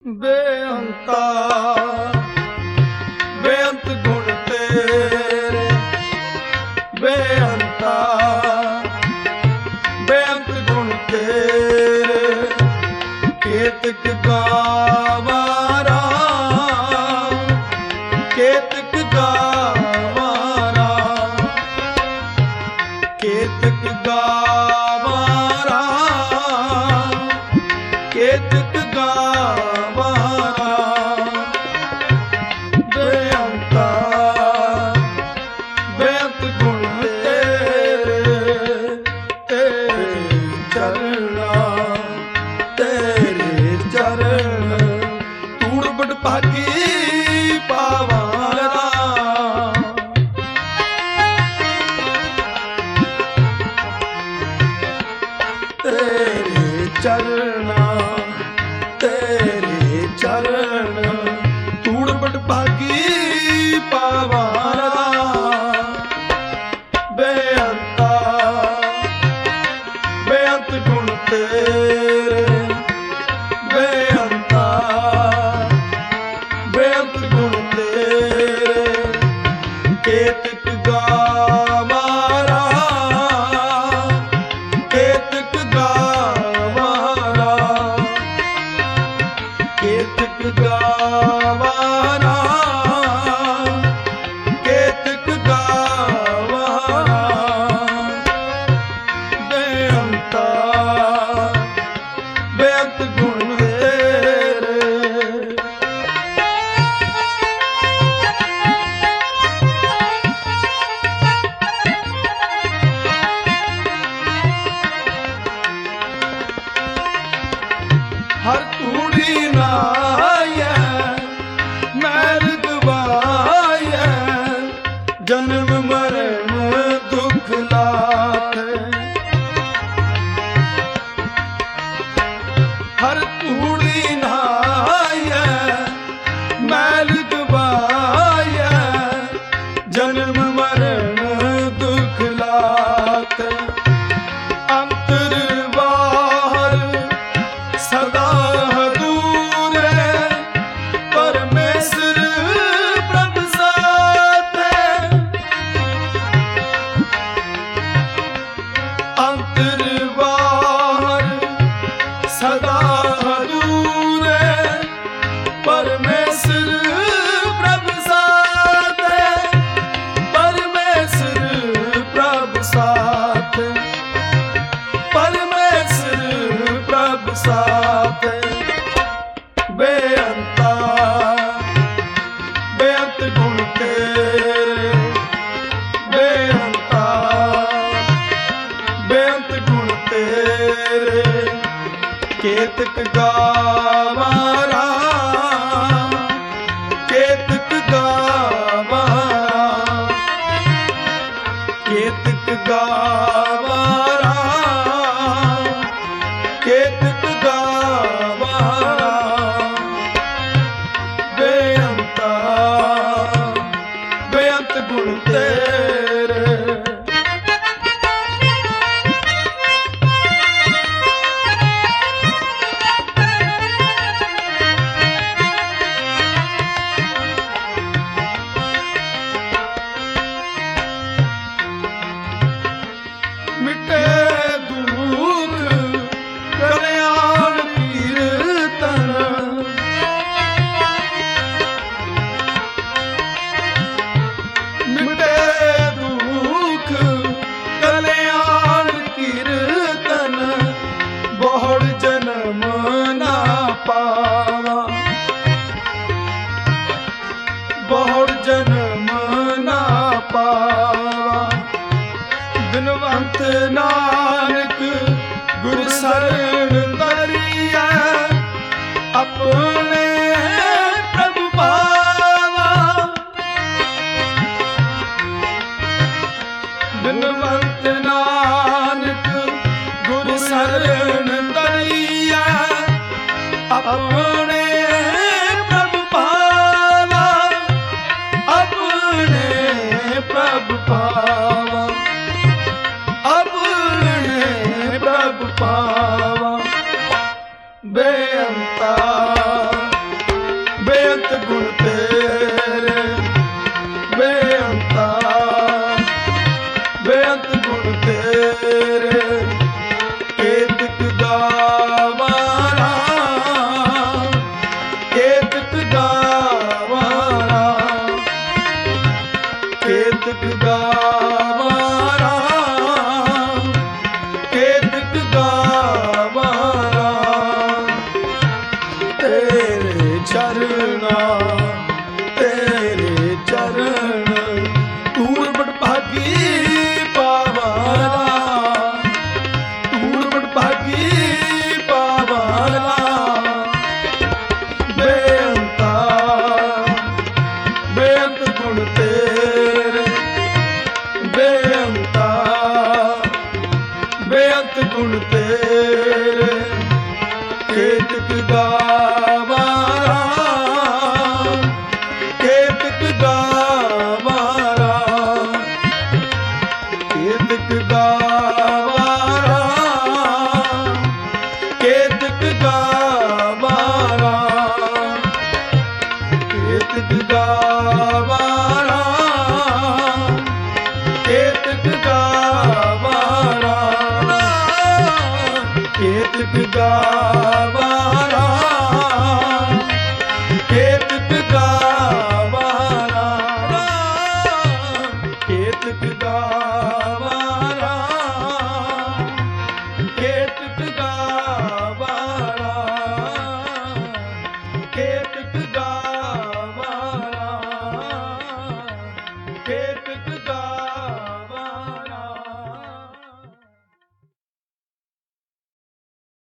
ਬੇਅੰਤਾ ਬੇਅੰਤ ਗੁਣ ਤੇਰੇ, ਬੇਅੰਤਾ ਬੇਅੰਤ ਗੁਣ ਤੇਰੇ। ਕੇਤਕ ਗਾਵਾਂ ਰਾਮ, ਕੇਤਕ ਗਾਵਾਂ ਰਾਮ, ਕੇਤਕ ਗਾਵਾਂ ਰਾਮ, ਕੇਤਕ ਗਾਵਾਂ ਰਾਮ। ਬੇਅੰਤਾ ਬੇਅੰਤ ਗੁਣ ਤੇਰੇ, ਤੇਰੇ ਚਰਨਾਂ, ਤੇਰੇ ਚਰਨ ਧੂੜ ਬੜ ਭਾਗੀ ਪਾਵਾਂ ਰਾਮ। ਤੇਰੇ ਚਰਨਾਂ, ਤੇਰੇ ਚਰਨ ਧੂੜ ਬੜ ਭਾਗੀ ਪਾਵਾਂ ਰਾਮ। ਬੇਅੰਤਾ ਬੇਅੰਤ ਗੁਣ ਤੇਰੇ, ਬੇਅੰਤਾ ਬੇਅੰਤ ਗੁਣ ਤੇਰੇ। ਕੇਤਕ ਗਾਵਾਂ ਰਾਮ, ਕੇਤਕ ਗਾਵਾਂ ਰਾਮ, ਕੇਤਕ ਗਾਵਾਂ ਰਾਮ, ਕੇਤਕ ਗਾਵਾਂ ਰਾਮ। ਬੇਅੰਤਾ ਬੇਅੰਤ ਗੁਣ ਤੇਰੇ। ਹਰ ਧੂੜੀ ਨਾਇਐ ਮੈਲ ਗਵਾਇਐ, ਜਨਮ ਮਰਨ ਦੁਖ ਲਾਥੈ। ਹਰ ਧੂੜੀ ਨਾਇਐ ਮੈਲ ਗਵਾਇਐ, ਜਨਮ ਮਰਨ ਦੁਖ ਲਾਥੈ। ਅੰਤਰ ਬਾਹਰ ਸਦਾ ਹਦੂਰੇ, ਪਰਮੇਸ਼ਰ ਪ੍ਰਭ ਸਾਥੈ। ਅੰਤਰ ਬਾਹਰ ਸਦਾ ਹਦੂਰੇ, ਪਰਮੇਸ਼ਰ ਪ੍ਰਭ ਸਾਥੈ। ਪਰਮੇਸ਼ਰ ਪ੍ਰਭ ਸਾਥੈ, ਪਰਮੇਸ਼ਰ ਪ੍ਰਭ ਸਾਥੈ। ਬੇਅੰਤਾ ਬੇਅੰਤ ਗੁਣ ਤੇਰੇ, ਬੇਅੰਤਾ ਬੇਅੰਤ ਗੁਣ ਤੇਰੇ। ਕੇਤਕ ਗਾਵਾਂ ਰਾਮ, ਕੇਤਕ ਗਾਵਾਂ ਰਾਮ, ਕੇਤਕ ਗਾਵਾਂ ਰਾਮ, ਕੇਤਕ ਗਾਵਾਂ ਰਾਮ। ਬੇਅੰਤਾ ਬੇਅੰਤ ਗੁਣ ਤੇਰੇ। ਮਿਟੇ ਦੁਖ ਕਲਿਆਣ ਕੀਰਤਨ, ਮਿਟੇ ਦੁਖ ਕਲਿਆਣ ਕੀਰਤਨ। ਬਹੁੜ ਜਨਮ ਨਾ ਪਾਵਾਂ, ਬਹੁੜ ਜਨਮ ਨਾ ਪਾਵਾਂ। ਬਿਨਵੰਤ ਨਾਨਕ ਗੁਰ ਸਰਣ ਧਰਿਐ, ਆਪਣੇ ਪ੍ਰਭ ਪਾਵਾਂ। ਬਿਨਵੰਤ ਨਾਨਕ ਗੁਰ ਸਰਣ ਧਰਿਐ, ਆਪਣੇ ਪ੍ਰਭ ਪਾਵਾਂ। ਆਪਣੇ ਪ੍ਰਭ ਪਾਵਾਂ, ਆਪਣੇ ਪ੍ਰਭ ਪਾਵਾਂ। ਬੇਅੰਤਾ ਗਾਵਾਰਾ ਕੇਤਕ ਗਾਵਾਰਾ ਕੇਤਕ ਗਾਵਾਰਾ ਕੇਤਕ ਗਾਵਾਰਾ